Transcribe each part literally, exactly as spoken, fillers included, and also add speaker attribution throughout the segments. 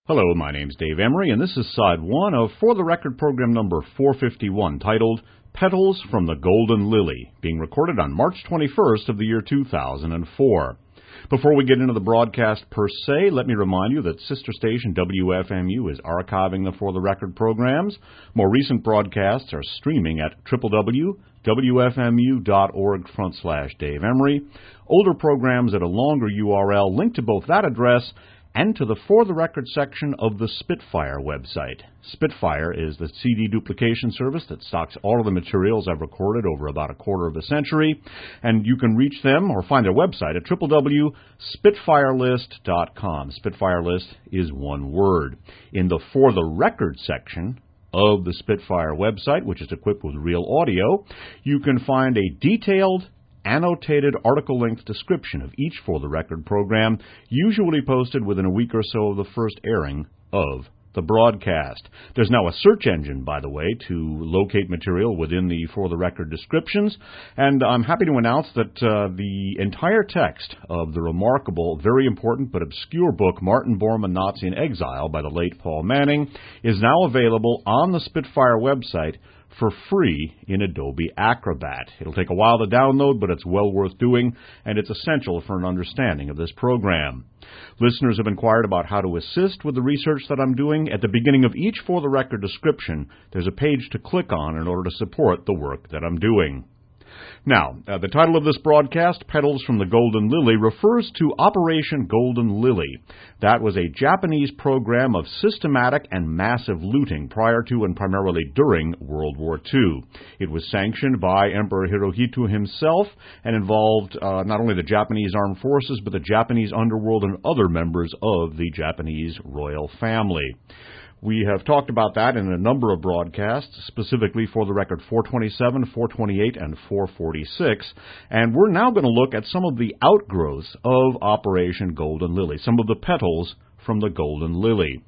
Speaker 1: Hello, my name's Dave Emery, and this is side one of For the Record program number four fifty-one, titled Petals from the Golden Lily, being recorded on March twenty-first of the year two thousand four. Before we get into the broadcast per se, let me remind you that sister station W F M U is archiving the For the Record programs. More recent broadcasts are streaming at w w w dot w f m u dot org front slash Dave Emery. Older programs at a longer U R L linked to both that address and to the For the Record section of the Spitfire website. Spitfire is the C D duplication service that stocks all of the materials I've recorded over about a quarter of a century, and you can reach them or find their website at w w w dot spitfire list dot com. Spitfire List is one word. In the For the Record section of the Spitfire website, which is equipped with real audio, you can find a detailed annotated article-length description of each For the Record program, usually posted within a week or so of the first airing of the broadcast. There's now a search engine, by the way, to locate material within the For the Record descriptions, and I'm happy to announce that uh, the entire text of the remarkable, very important but obscure book, Martin Bormann, Nazi in Exile, by the late Paul Manning, is now available on the Spitfire website for free in Adobe Acrobat. It'll take a while to download, but it's well worth doing, and it's essential for an understanding of this program. Listeners have inquired about how to assist with the research that I'm doing. At the beginning of each For the Record description, there's a page to click on in order to support the work that I'm doing. Now, uh, the title of this broadcast, Petals from the Golden Lily, refers to Operation Golden Lily. That was a Japanese program of systematic and massive looting prior to and primarily during World War Two. It was sanctioned by Emperor Hirohito himself and involved uh, not only the Japanese armed forces, but the Japanese underworld and other members of the Japanese royal family. We have talked about that in a number of broadcasts, specifically For the Record four twenty-seven, four twenty-eight, and four forty-six, and we're now going to look at some of the outgrowths of Operation Golden Lily, some of the petals from the Golden Lily.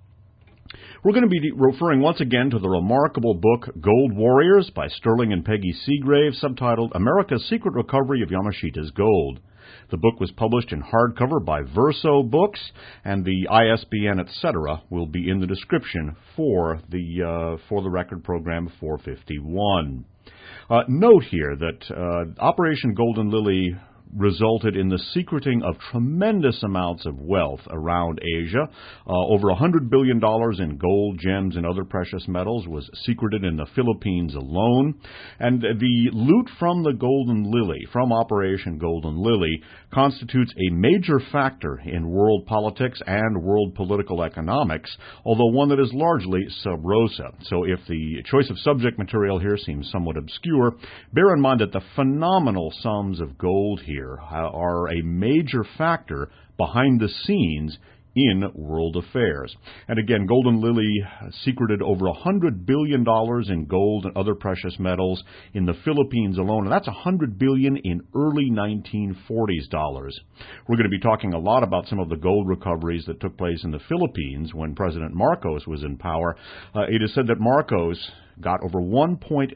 Speaker 1: We're going to be referring once again to the remarkable book Gold Warriors by Sterling and Peggy Seagrave, subtitled America's Secret Recovery of Yamashita's Gold. The book was published in hardcover by Verso Books, and the I S B N, et cetera, will be in the description for the uh, For the Record program four fifty-one. Uh, note here that uh, Operation Golden Lily resulted in the secreting of tremendous amounts of wealth around Asia. Uh, over one hundred billion dollars in gold, gems, and other precious metals was secreted in the Philippines alone. And the loot from the Golden Lily, from Operation Golden Lily, constitutes a major factor in world politics and world political economics, although one that is largely sub rosa. So if the choice of subject material here seems somewhat obscure, bear in mind that the phenomenal sums of gold here are a major factor behind the scenes in world affairs. And again, Golden Lily secreted over one hundred billion dollars in gold and other precious metals in the Philippines alone, and that's one hundred billion dollars in early nineteen forties dollars. We're going to be talking a lot about some of the gold recoveries that took place in the Philippines when President Marcos was in power. Uh, it is said that Marcos got over one point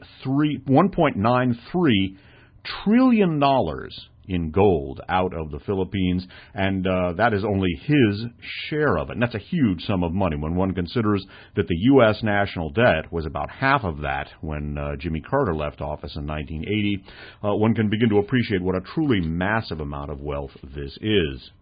Speaker 1: nine three trillion dollars in gold out of the Philippines, and uh, that is only his share of it. And that's a huge sum of money when one considers that the U S national debt was about half of that when uh, Jimmy Carter left office in nineteen eighty. Uh, one can begin to appreciate what a truly massive amount of wealth this is.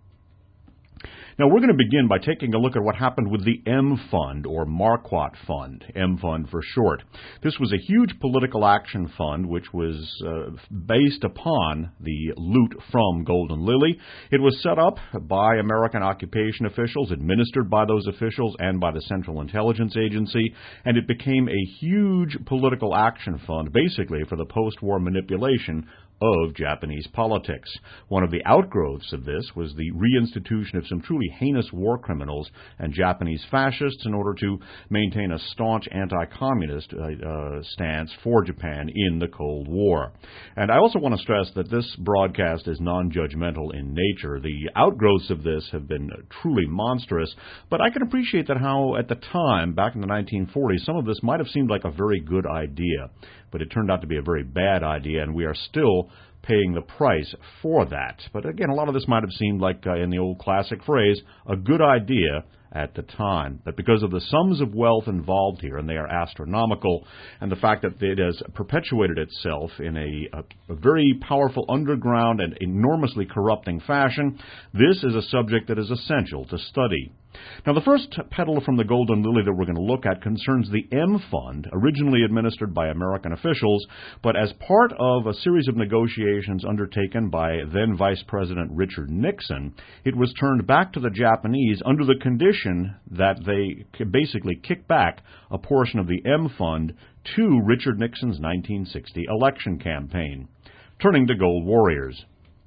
Speaker 1: Now, we're going to begin by taking a look at what happened with the M Fund, or Marquardt Fund, M Fund for short. This was a huge political action fund which was uh, based upon the loot from Golden Lily. It was set up by American occupation officials, administered by those officials, and by the Central Intelligence Agency, and it became a huge political action fund, basically for the post-war manipulation of Japanese politics. One of the outgrowths of this was the reinstitution of some truly heinous war criminals and Japanese fascists in order to maintain a staunch anti-communist uh, uh, stance for Japan in the Cold War. And I also want to stress that this broadcast is non-judgmental in nature. The outgrowths of this have been truly monstrous, but I can appreciate that how at the time, back in the nineteen forties, some of this might have seemed like a very good idea, but it turned out to be a very bad idea, and we are still paying the price for that. But again, a lot of this might have seemed like, uh, in the old classic phrase, a good idea at the time. But because of the sums of wealth involved here, and they are astronomical, and the fact that it has perpetuated itself in a, a, a very powerful underground and enormously corrupting fashion, this is a subject that is essential to study. Now, the first petal from the Golden Lily that we're going to look at concerns the M Fund, originally administered by American officials, but as part of a series of negotiations undertaken by then Vice President Richard Nixon, it was turned back to the Japanese under the condition that they could basically kick back a portion of the M Fund to Richard Nixon's nineteen sixty election campaign. Turning to gold warriors.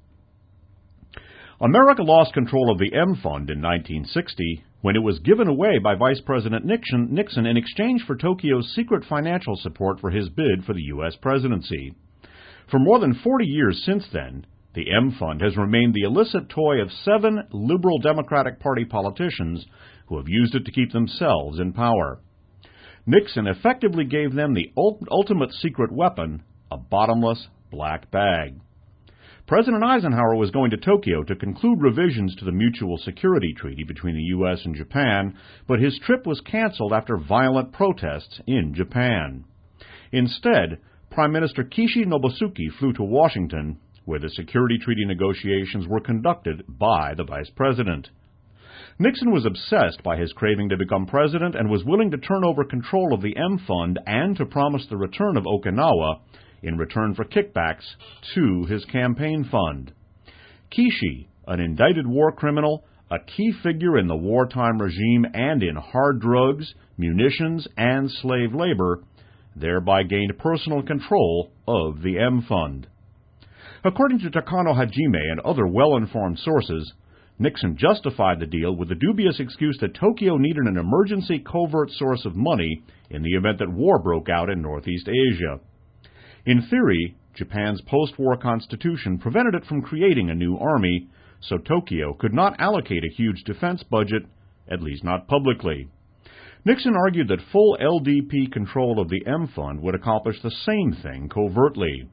Speaker 1: America lost control of the M Fund in nineteen sixty when it was given away by Vice President Nixon, Nixon in exchange for Tokyo's secret financial support for his bid for the U S presidency. For more than forty years since then, the M Fund has remained the illicit toy of seven liberal Democratic Party politicians who have used it to keep themselves in power. Nixon effectively gave them the ultimate secret weapon, a bottomless black bag. President Eisenhower was going to Tokyo to conclude revisions to the Mutual Security Treaty between the U S and Japan, but his trip was canceled after violent protests in Japan. Instead, Prime Minister Kishi Nobusuke flew to Washington, where the security treaty negotiations were conducted by the vice president. Nixon was obsessed by his craving to become president and was willing to turn over control of the M Fund and to promise the return of Okinawa in return for kickbacks to his campaign fund. Kishi, an indicted war criminal, a key figure in the wartime regime and in hard drugs, munitions, and slave labor, thereby gained personal control of the M Fund. According to Takano Hajime and other well-informed sources, Nixon justified the deal with the dubious excuse that Tokyo needed an emergency covert source of money in the event that war broke out in Northeast Asia. In theory, Japan's post-war constitution prevented it from creating a new army, so Tokyo could not allocate a huge defense budget, at least not publicly. Nixon argued that full L D P control of the M Fund would accomplish the same thing covertly.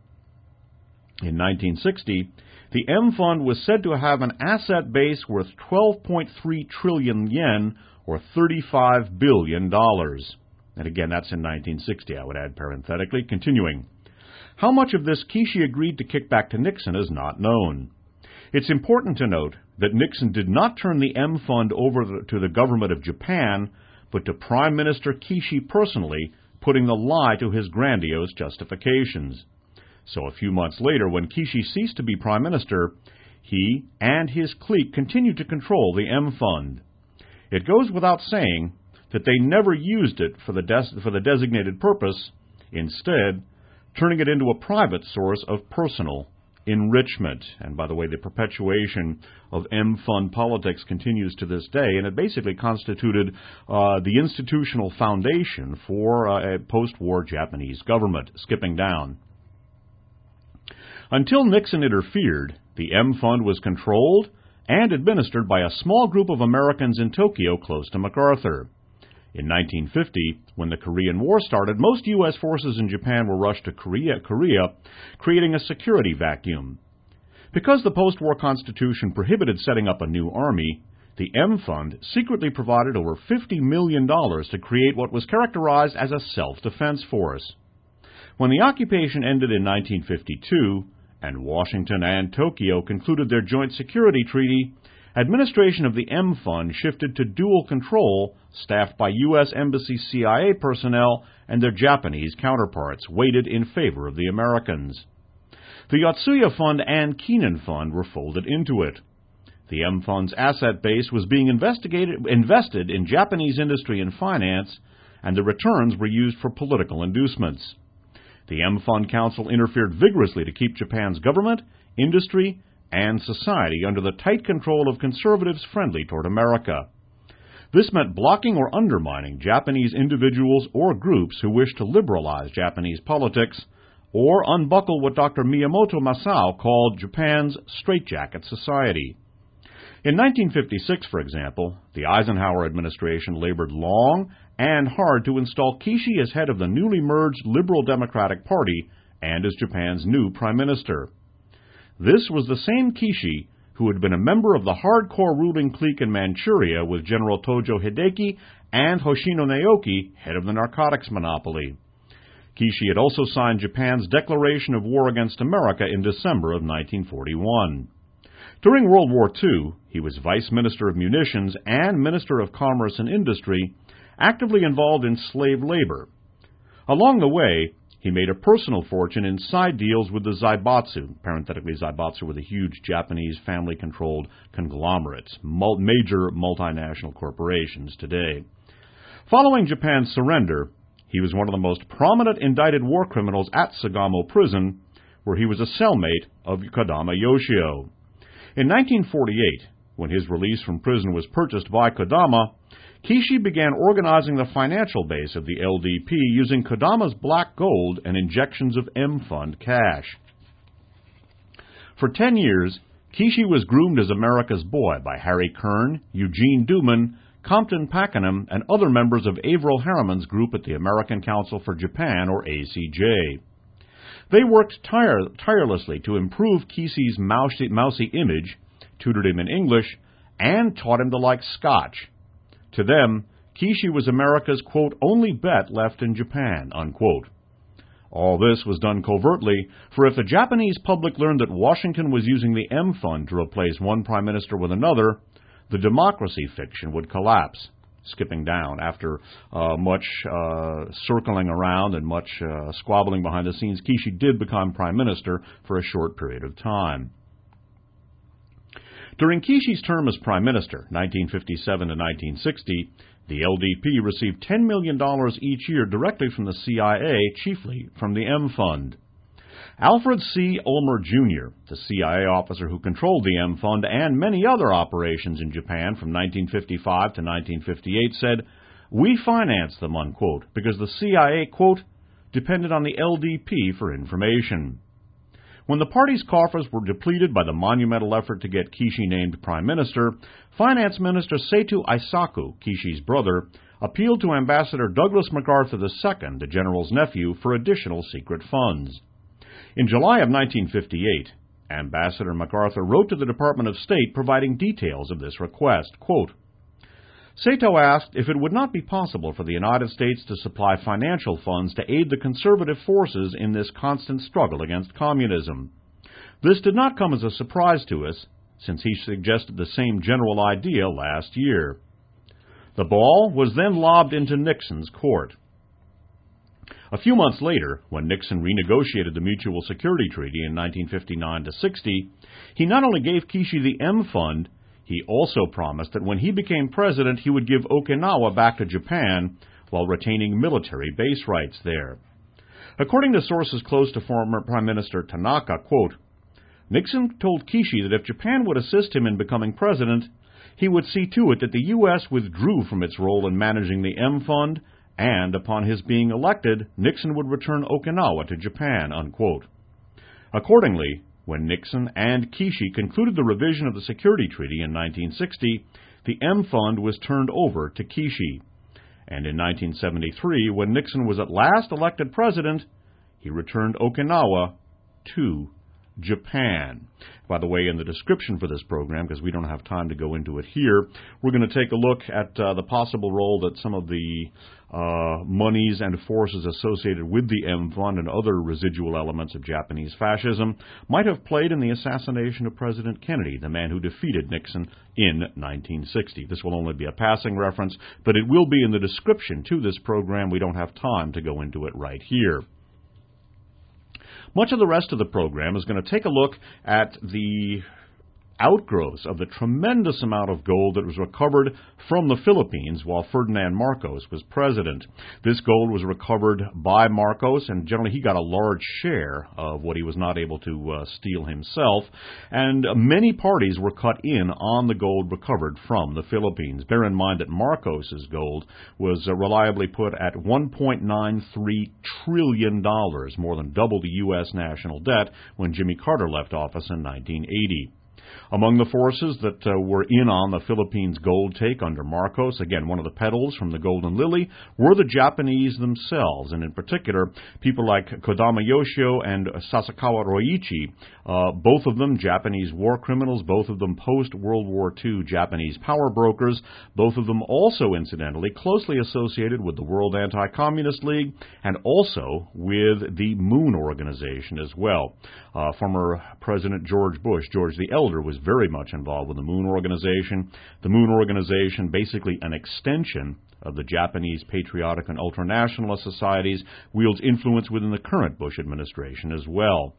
Speaker 1: In nineteen sixty, the M Fund was said to have an asset base worth twelve point three trillion yen, or thirty-five billion dollars. And again, that's in nineteen sixty, I would add parenthetically. Continuing. How much of this Kishi agreed to kick back to Nixon is not known. It's important to note that Nixon did not turn the M Fund over to the government of Japan, but to Prime Minister Kishi personally, putting the lie to his grandiose justifications. So a few months later, when Kishi ceased to be Prime Minister, he and his clique continued to control the M Fund. It goes without saying that they never used it for the, des- for the designated purpose, instead turning it into a private source of personal enrichment. And by the way, the perpetuation of M Fund politics continues to this day, and it basically constituted uh, the institutional foundation for uh, a post-war Japanese government. Skipping down. Until Nixon interfered, the M Fund was controlled and administered by a small group of Americans in Tokyo close to MacArthur. In nineteen fifty, when the Korean War started, most U S forces in Japan were rushed to Korea, Korea, creating a security vacuum. Because the post-war constitution prohibited setting up a new army, the M Fund secretly provided over fifty million dollars to create what was characterized as a self-defense force. When the occupation ended in nineteen fifty-two, and Washington and Tokyo concluded their joint security treaty, administration of the M Fund shifted to dual control, staffed by U S Embassy C I A personnel and their Japanese counterparts, weighted in favor of the Americans. The Yotsuya Fund and Keenan Fund were folded into it. The M Fund's asset base was being investigated, invested in Japanese industry and finance, and the returns were used for political inducements. The M Fund Council interfered vigorously to keep Japan's government, industry, and society under the tight control of conservatives friendly toward America. This meant blocking or undermining Japanese individuals or groups who wished to liberalize Japanese politics, or unbuckle what Doctor Miyamoto Masao called Japan's straitjacket society. In nineteen fifty-six, for example, the Eisenhower administration labored long and hard to install Kishi as head of the newly merged Liberal Democratic Party and as Japan's new prime minister. This was the same Kishi who had been a member of the hardcore ruling clique in Manchuria with General Tojo Hideki and Hoshino Naoki, head of the narcotics monopoly. Kishi had also signed Japan's declaration of war against America in December of nineteen forty-one. During World War Two, he was Vice Minister of Munitions and Minister of Commerce and Industry, actively involved in slave labor. Along the way, he made a personal fortune in side deals with the Zaibatsu, parenthetically Zaibatsu were the huge Japanese family-controlled conglomerates, mul- major multinational corporations today. Following Japan's surrender, he was one of the most prominent indicted war criminals at Sagamo Prison, where he was a cellmate of Kodama Yoshio. In nineteen forty-eight, when his release from prison was purchased by Kodama, Kishi began organizing the financial base of the L D P using Kodama's black gold and injections of M-Fund cash. For ten years, Kishi was groomed as America's boy by Harry Kern, Eugene Duman, Compton Pakenham, and other members of Averell Harriman's group at the American Council for Japan, or A C J. They worked tire- tirelessly to improve Kishi's mousy, mousy image, tutored him in English, and taught him to like Scotch. To them, Kishi was America's, quote, only bet left in Japan, unquote. All this was done covertly, for if the Japanese public learned that Washington was using the M-Fund to replace one prime minister with another, the democracy fiction would collapse. Skipping down, after uh, much uh, circling around and much uh, squabbling behind the scenes, Kishi did become prime minister for a short period of time. During Kishi's term as prime minister, nineteen fifty-seven to nineteen sixty, the L D P received ten million dollars each year directly from the C I A, chiefly from the M-Fund. Alfred C. Ulmer, Junior, the C I A officer who controlled the M-Fund and many other operations in Japan from nineteen fifty-five to nineteen fifty-eight, said, "We financed them," unquote, because the C I A, quote, depended on the L D P for information. When the party's coffers were depleted by the monumental effort to get Kishi named prime minister, Finance Minister Seitu Eisaku, Kishi's brother, appealed to Ambassador Douglas MacArthur the Second, the general's nephew, for additional secret funds. In July of nineteen fifty-eight, Ambassador MacArthur wrote to the Department of State providing details of this request. Quote, Sato asked if it would not be possible for the United States to supply financial funds to aid the conservative forces in this constant struggle against communism. This did not come as a surprise to us, since he suggested the same general idea last year. The ball was then lobbed into Nixon's court. A few months later, when Nixon renegotiated the Mutual Security Treaty in nineteen fifty-nine to sixty, he not only gave Kishi the M-Fund, he also promised that when he became president, he would give Okinawa back to Japan while retaining military base rights there. According to sources close to former Prime Minister Tanaka, quote, Nixon told Kishi that if Japan would assist him in becoming president, he would see to it that the U S withdrew from its role in managing the M-Fund, and upon his being elected, Nixon would return Okinawa to Japan, unquote. Accordingly, when Nixon and Kishi concluded the revision of the Security Treaty in nineteen sixty, the M-Fund was turned over to Kishi. And in nineteen seventy-three, when Nixon was at last elected president, he returned Okinawa to Japan. By the way, in the description for this program, because we don't have time to go into it here, we're going to take a look at uh, the possible role that some of the uh, monies and forces associated with the M-Fund and other residual elements of Japanese fascism might have played in the assassination of President Kennedy, the man who defeated Nixon in nineteen sixty. This will only be a passing reference, but it will be in the description to this program. We don't have time to go into it right here. Much of the rest of the program is going to take a look at the outgrowths of the tremendous amount of gold that was recovered from the Philippines while Ferdinand Marcos was president. This gold was recovered by Marcos, and generally he got a large share of what he was not able to uh, steal himself, and many parties were cut in on the gold recovered from the Philippines. Bear in mind that Marcos's gold was uh, reliably put at one point nine three trillion dollars, more than double the U S national debt when Jimmy Carter left office in nineteen eighty. Among the forces that uh, were in on the Philippines gold take under Marcos, again, one of the petals from the Golden Lily, were the Japanese themselves, and in particular, people like Kodama Yoshio and Sasakawa Roichi, uh, both of them Japanese war criminals, both of them post-World War Two Japanese power brokers, both of them also, incidentally, closely associated with the World Anti-Communist League and also with the Moon Organization as well. Uh, former President George Bush, George the Elder, was very much involved with the Moon Organization. The Moon Organization, basically an extension of the Japanese patriotic and ultranationalist societies, wields influence within the current Bush administration as well.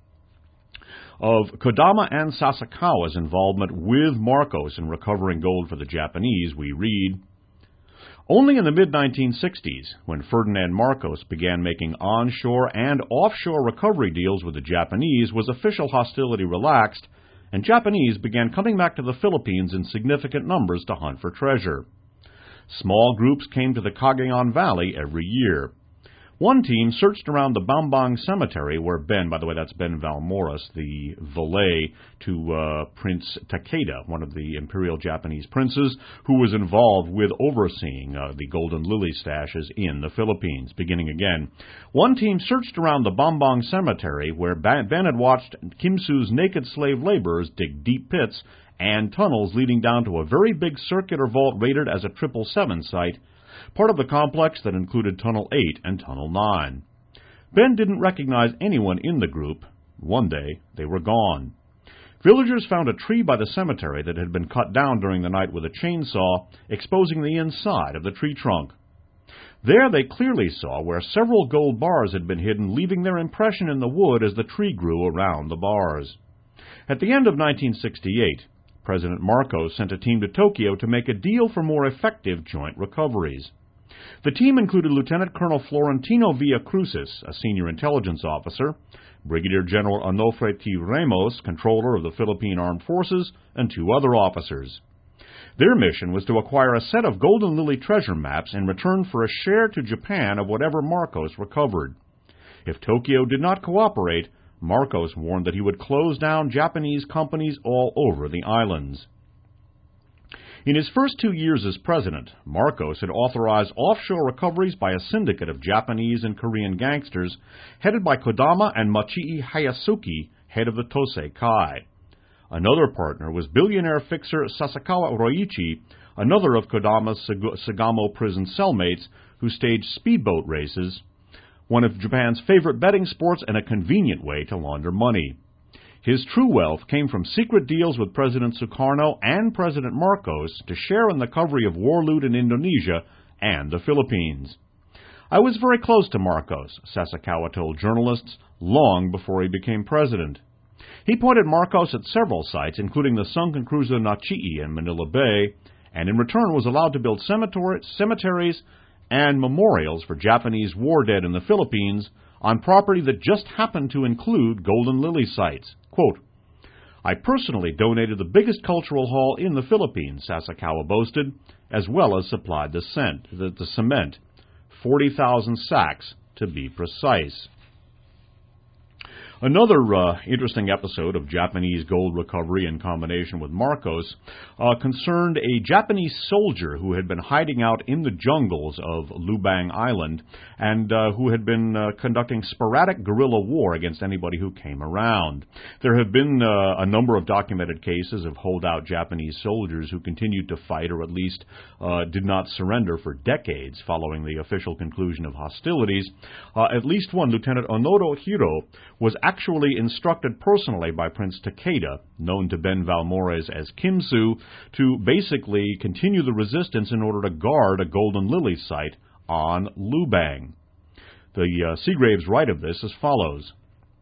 Speaker 1: Of Kodama and Sasakawa's involvement with Marcos in recovering gold for the Japanese, we read, only in the mid nineteen sixties, when Ferdinand Marcos began making onshore and offshore recovery deals with the Japanese, was official hostility relaxed, and Japanese began coming back to the Philippines in significant numbers to hunt for treasure. Small groups came to the Cagayan Valley every year. One team searched around the Bambang Cemetery, where Ben, by the way, that's Ben Valmoras, the valet to uh, Prince Takeda, one of the imperial Japanese princes, who was involved with overseeing uh, the Golden Lily stashes in the Philippines. Beginning again, one team searched around the Bambang Cemetery, where Ben had watched Kim Su's naked slave laborers dig deep pits and tunnels leading down to a very big circular vault rated as a triple seven site, part of the complex that included Tunnel eight and Tunnel nine. Ben didn't recognize anyone in the group. One day, they were gone. Villagers found a tree by the cemetery that had been cut down during the night with a chainsaw, exposing the inside of the tree trunk. There they clearly saw where several gold bars had been hidden, leaving their impression in the wood as the tree grew around the bars. At the end of nineteen sixty-eight, President Marcos sent a team to Tokyo to make a deal for more effective joint recoveries. The team included Lieutenant Colonel Florentino Villacrucis, a senior intelligence officer, Brigadier General Onofre T. Ramos, controller of the Philippine Armed Forces, and two other officers. Their mission was to acquire a set of Golden Lily treasure maps in return for a share to Japan of whatever Marcos recovered. If Tokyo did not cooperate, Marcos warned that he would close down Japanese companies all over the islands. In his first two years as president, Marcos had authorized offshore recoveries by a syndicate of Japanese and Korean gangsters headed by Kodama and Machii Hayasuki, head of the Tosei Kai. Another partner was billionaire fixer Sasakawa Roichi, another of Kodama's Sagamo prison cellmates who staged speedboat races, one of Japan's favorite betting sports and a convenient way to launder money. His true wealth came from secret deals with President Sukarno and President Marcos to share in the recovery of war loot in Indonesia and the Philippines. I was very close to Marcos, Sasakawa told journalists, long before he became president. He pointed Marcos at several sites, including the sunken cruiser Nachii in Manila Bay, and in return was allowed to build cemeteries and memorials for Japanese war dead in the Philippines on property that just happened to include Golden Lily sites. Quote, I personally donated the biggest cultural hall in the Philippines, Sasakawa boasted, as well as supplied the, cent, the, the cement, forty thousand sacks to be precise. Another uh, interesting episode of Japanese gold recovery in combination with Marcos uh, concerned a Japanese soldier who had been hiding out in the jungles of Lubang Island and uh, who had been uh, conducting sporadic guerrilla war against anybody who came around. There have been uh, a number of documented cases of holdout Japanese soldiers who continued to fight or at least uh, did not surrender for decades following the official conclusion of hostilities. Uh, at least one, Lieutenant Onodo Hiro, was actually instructed personally by Prince Takeda, known to Ben Valmoras as Kim Su, to basically continue the resistance in order to guard a Golden Lily site on Lubang. The uh, Seagraves write of this as follows.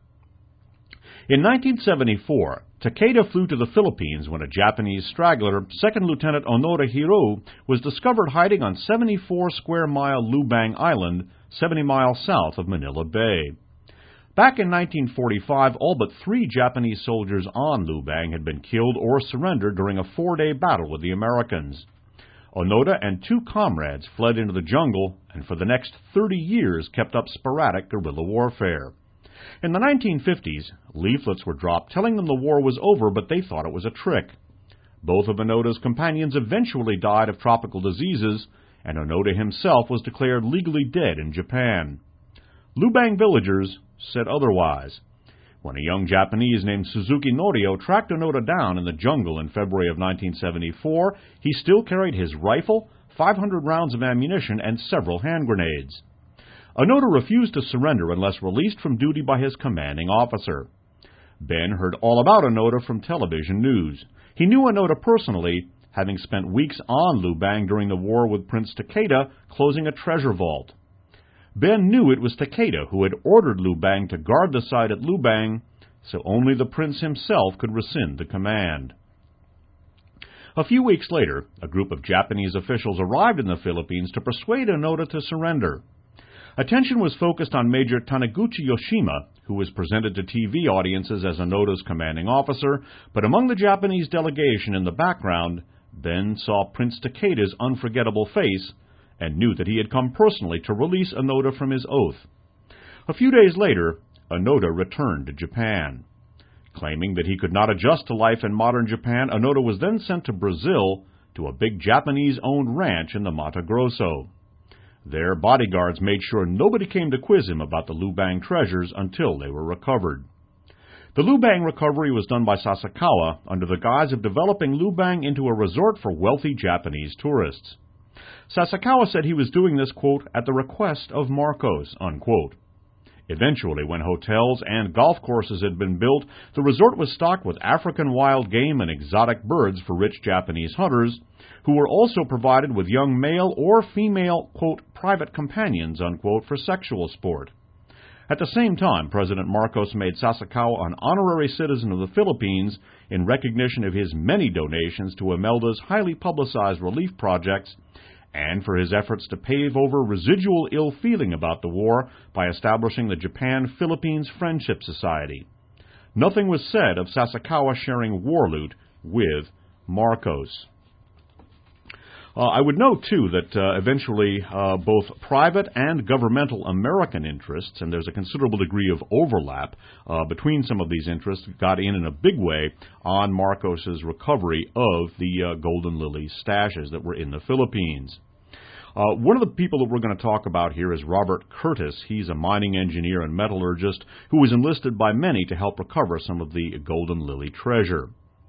Speaker 1: In nineteen seventy-four, Takeda flew to the Philippines when a Japanese straggler, Second Lieutenant Onoda Hiro, was discovered hiding on seventy-four square mile Lubang Island, seventy miles south of Manila Bay. Back in nineteen forty-five, all but three Japanese soldiers on Lubang had been killed or surrendered during a four-day battle with the Americans. Onoda and two comrades fled into the jungle and for the next thirty years kept up sporadic guerrilla warfare. In the nineteen fifties, leaflets were dropped telling them the war was over, but they thought it was a trick. Both of Onoda's companions eventually died of tropical diseases, and Onoda himself was declared legally dead in Japan. Lubang villagers said otherwise. When a young Japanese named Suzuki Norio tracked Onoda down in the jungle in February of nineteen seventy-four, he still carried his rifle, five hundred rounds of ammunition, and several hand grenades. Onoda refused to surrender unless released from duty by his commanding officer. Ben heard all about Onoda from television news. He knew Onoda personally, having spent weeks on Lubang during the war with Prince Takeda, closing a treasure vault. Ben knew it was Takeda who had ordered Lubang to guard the site at Lubang, so only the prince himself could rescind the command. A few weeks later, a group of Japanese officials arrived in the Philippines to persuade Onoda to surrender. Attention was focused on Major Taniguchi Yoshima, who was presented to T V audiences as Onoda's commanding officer, but among the Japanese delegation in the background, Ben saw Prince Takeda's unforgettable face and knew that he had come personally to release Onoda from his oath. A few days later, Onoda returned to Japan. Claiming that he could not adjust to life in modern Japan, Onoda was then sent to Brazil to a big Japanese-owned ranch in the Mato Grosso. Their bodyguards made sure nobody came to quiz him about the Lubang treasures until they were recovered. The Lubang recovery was done by Sasakawa under the guise of developing Lubang into a resort for wealthy Japanese tourists. Sasakawa said he was doing this, quote, at the request of Marcos, unquote. Eventually, when hotels and golf courses had been built, the resort was stocked with African wild game and exotic birds for rich Japanese hunters, who were also provided with young male or female, quote, private companions, unquote, for sexual sport. At the same time, President Marcos made Sasakawa an honorary citizen of the Philippines in recognition of his many donations to Imelda's highly publicized relief projects and for his efforts to pave over residual ill feeling about the war by establishing the Japan-Philippines Friendship Society. Nothing was said of Sasakawa sharing war loot with Marcos. Uh, I would note, too, that uh, eventually uh, both private and governmental American interests, and there's a considerable degree of overlap uh, between some of these interests, got in in a big way on Marcos's recovery of the uh, Golden Lily stashes that were in the Philippines. Uh, one of the people that we're going to talk about here is Robert Curtis. He's a mining engineer and metallurgist who was enlisted by many to help recover some of the Golden Lily treasure.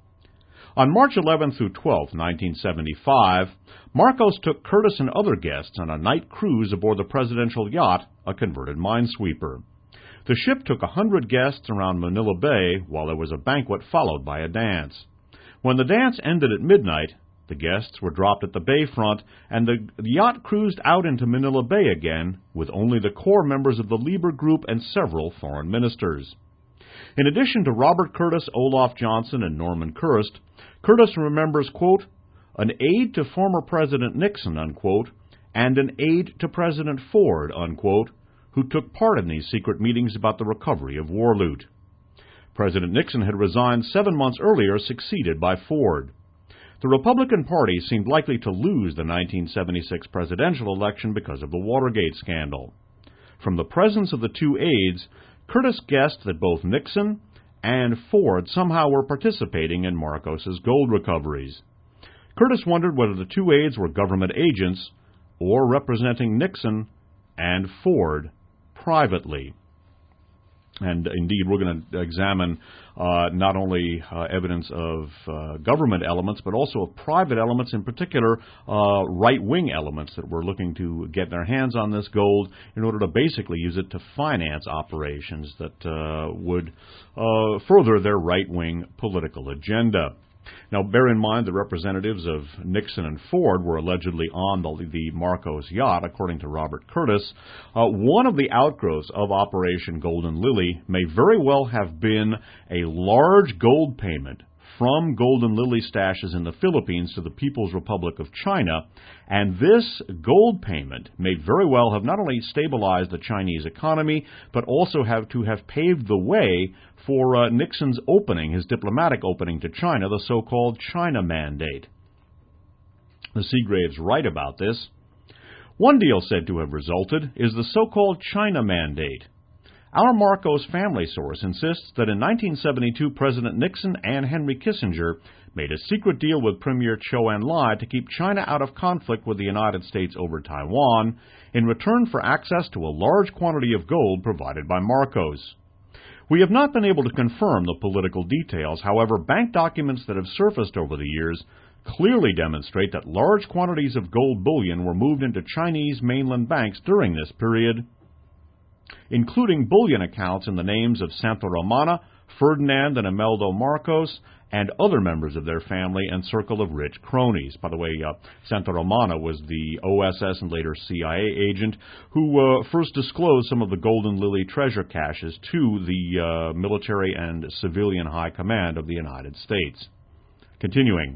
Speaker 1: On March eleventh through twelfth, nineteen seventy-five, Marcos took Curtis and other guests on a night cruise aboard the presidential yacht, a converted minesweeper. The ship took a hundred guests around Manila Bay while there was a banquet followed by a dance. When the dance ended at midnight, the guests were dropped at the bayfront, and the yacht cruised out into Manila Bay again, with only the core members of the Lieber Group and several foreign ministers. In addition to Robert Curtis, Olaf Johnson, and Norman Kurst, Curtis remembers, quote, an aide to former President Nixon, unquote, and an aide to President Ford, unquote, who took part in these secret meetings about the recovery of war loot. President Nixon had resigned seven months earlier, succeeded by Ford. The Republican Party seemed likely to lose the nineteen seventy-six presidential election because of the Watergate scandal. From the presence of the two aides, Curtis guessed that both Nixon and Ford somehow were participating in Marcos's gold recoveries. Curtis wondered whether the two aides were government agents or representing Nixon and Ford privately. And indeed, we're going to examine uh, not only uh, evidence of uh, government elements, but also of private elements, in particular uh, right-wing elements that were looking to get their hands on this gold in order to basically use it to finance operations that uh, would uh, further their right-wing political agenda. Now, bear in mind the representatives of Nixon and Ford were allegedly on the, the Marcos yacht, according to Robert Curtis. Uh, one of the outgrowths of Operation Golden Lily may very well have been a large gold payment from Golden Lily stashes in the Philippines to the People's Republic of China, and this gold payment may very well have not only stabilized the Chinese economy, but also have to have paved the way for uh, Nixon's opening, his diplomatic opening to China, the so-called China Mandate. The Seagraves write about this. One deal said to have resulted is the so-called China Mandate. Our Marcos family source insists that in nineteen seventy-two, President Nixon and Henry Kissinger made a secret deal with Premier Zhou Enlai to keep China out of conflict with the United States over Taiwan in return for access to a large quantity of gold provided by Marcos. We have not been able to confirm the political details. However, bank documents that have surfaced over the years clearly demonstrate that large quantities of gold bullion were moved into Chinese mainland banks during this period, including bullion accounts in the names of Santa Romana, Ferdinand and Imeldo Marcos, and other members of their family and circle of rich cronies. By the way, uh, Santa Romana was the O S S and later C I A agent who uh, first disclosed some of the Golden Lily treasure caches to the uh, military and civilian high command of the United States. Continuing.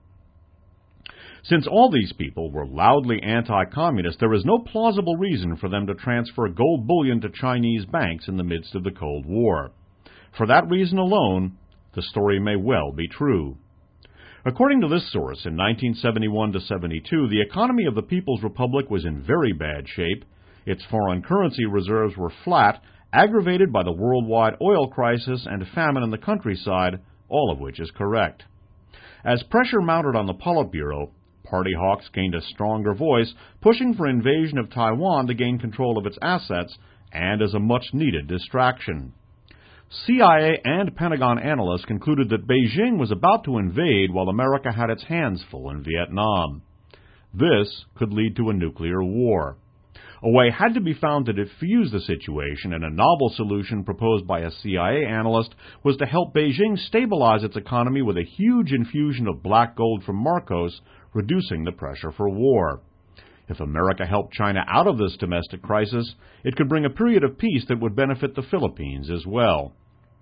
Speaker 1: Since all these people were loudly anti-communist, there is no plausible reason for them to transfer gold bullion to Chinese banks in the midst of the Cold War. For that reason alone, the story may well be true. According to this source, in nineteen seventy-one to seventy-two, the economy of the People's Republic was in very bad shape. Its foreign currency reserves were flat, aggravated by the worldwide oil crisis and famine in the countryside, all of which is correct. As pressure mounted on the Politburo, party hawks gained a stronger voice, pushing for invasion of Taiwan to gain control of its assets and as a much-needed distraction. C I A and Pentagon analysts concluded that Beijing was about to invade while America had its hands full in Vietnam. This could lead to a nuclear war. A way had to be found to defuse the situation, and a novel solution proposed by a C I A analyst was to help Beijing stabilize its economy with a huge infusion of black gold from Marcos, reducing the pressure for war. If America helped China out of this domestic crisis, it could bring a period of peace that would benefit the Philippines as well.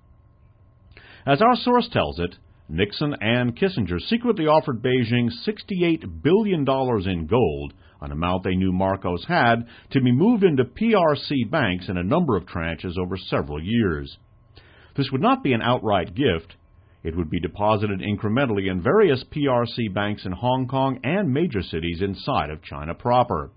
Speaker 1: As our source tells it, Nixon and Kissinger secretly offered Beijing sixty-eight billion dollars in gold, an amount they knew Marcos had, to be moved into P R C banks in a number of tranches over several years. This would not be an outright gift. It would be deposited incrementally in various P R C banks in Hong Kong and major cities inside of China proper.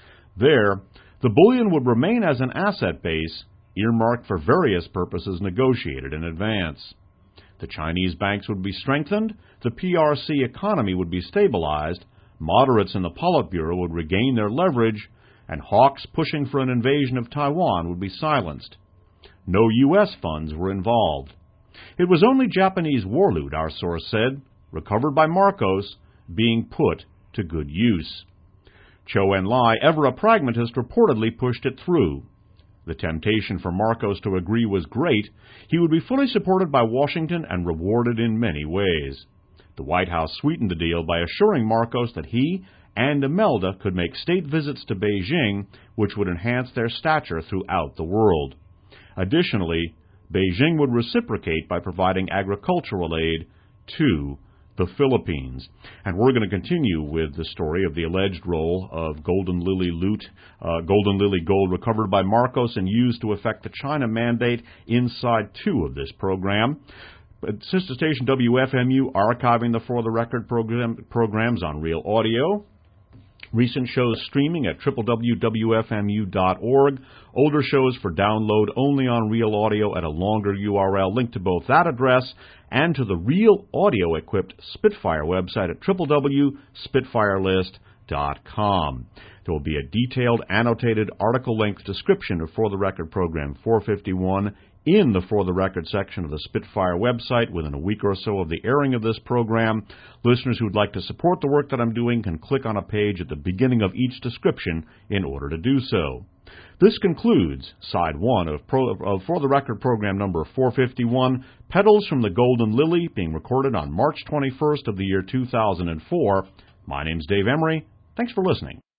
Speaker 1: There, the bullion would remain as an asset base, earmarked for various purposes negotiated in advance. The Chinese banks would be strengthened, the P R C economy would be stabilized, moderates in the Politburo would regain their leverage, and hawks pushing for an invasion of Taiwan would be silenced. No U S funds were involved. It was only Japanese war loot, our source said, recovered by Marcos, being put to good use. Zhou Enlai, ever a pragmatist, reportedly pushed it through. The temptation for Marcos to agree was great. He would be fully supported by Washington and rewarded in many ways. The White House sweetened the deal by assuring Marcos that he and Imelda could make state visits to Beijing, which would enhance their stature throughout the world. Additionally, Beijing would reciprocate by providing agricultural aid to the Philippines. And we're going to continue with the story of the alleged role of Golden Lily loot, uh, Golden Lily gold recovered by Marcos and used to effect the China mandate inside two of this program. But sister station W F M U archiving the For the Record program, programs on Real Audio. Recent shows streaming at w w w dot w f m u dot org. Older shows for download only on Real Audio at a longer U R L linked to both that address and to the Real Audio-equipped Spitfire website at w w w dot spitfire list dot com. There will be a detailed, annotated, article-length description of For the Record Program four fifty-one in the For the Record section of the Spitfire website within a week or so of the airing of this program. Listeners who would like to support the work that I'm doing can click on a page at the beginning of each description in order to do so. This concludes Side one of, Pro, of For the Record Program number four fifty-one, Petals from the Golden Lily, being recorded on March twenty-first of the year two thousand four. My name's Dave Emery. Thanks for listening.